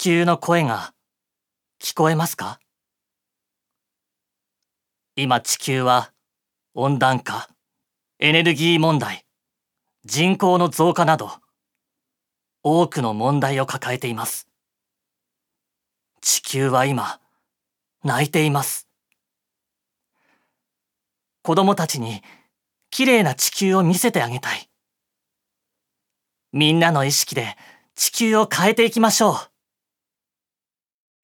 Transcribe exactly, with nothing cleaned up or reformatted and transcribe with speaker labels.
Speaker 1: 球の声が聞こえますか？今地球は温暖化、エネルギー問題、人口の増加など多くの問題を抱えています。地球は今泣いています。子供たちにきれいな地球を見せてあげたい。みんなの意識で地球を変えていきましょう。